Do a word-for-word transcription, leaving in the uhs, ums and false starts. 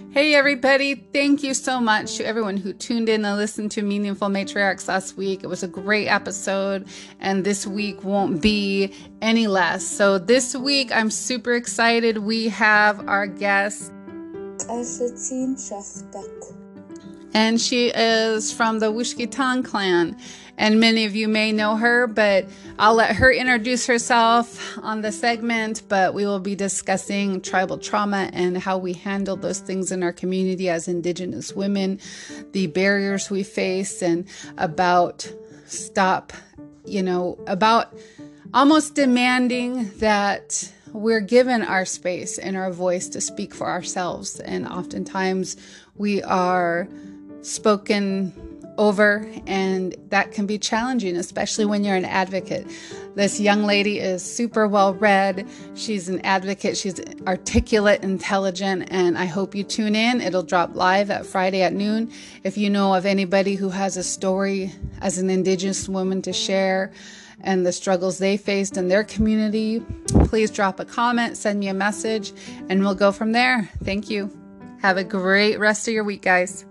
Hey everybody, thank you so much to everyone who tuned in and listened to Meaningful Matriarchs last week. It was a great episode, and this week won't be any less. So this week I'm super excited. We have our guest, and she is from the Wishkitan clan. And many of you may know her, but I'll let her introduce herself on the segment. But we will be discussing tribal trauma and how we handle those things in our community as Indigenous women, the barriers we face, and about stop, you know, about almost demanding that we're given our space and our voice to speak for ourselves. And oftentimes we are spoken over, and that can be challenging, especially when you're an advocate. This young lady is super well read. She's an advocate. She's articulate, intelligent, and I hope you tune in. It'll drop live at Friday at noon. If you know of anybody who has a story as an Indigenous woman to share and the struggles they faced in their community, please drop a comment, send me a message, and we'll go from there. Thank you. Have a great rest of your week, guys.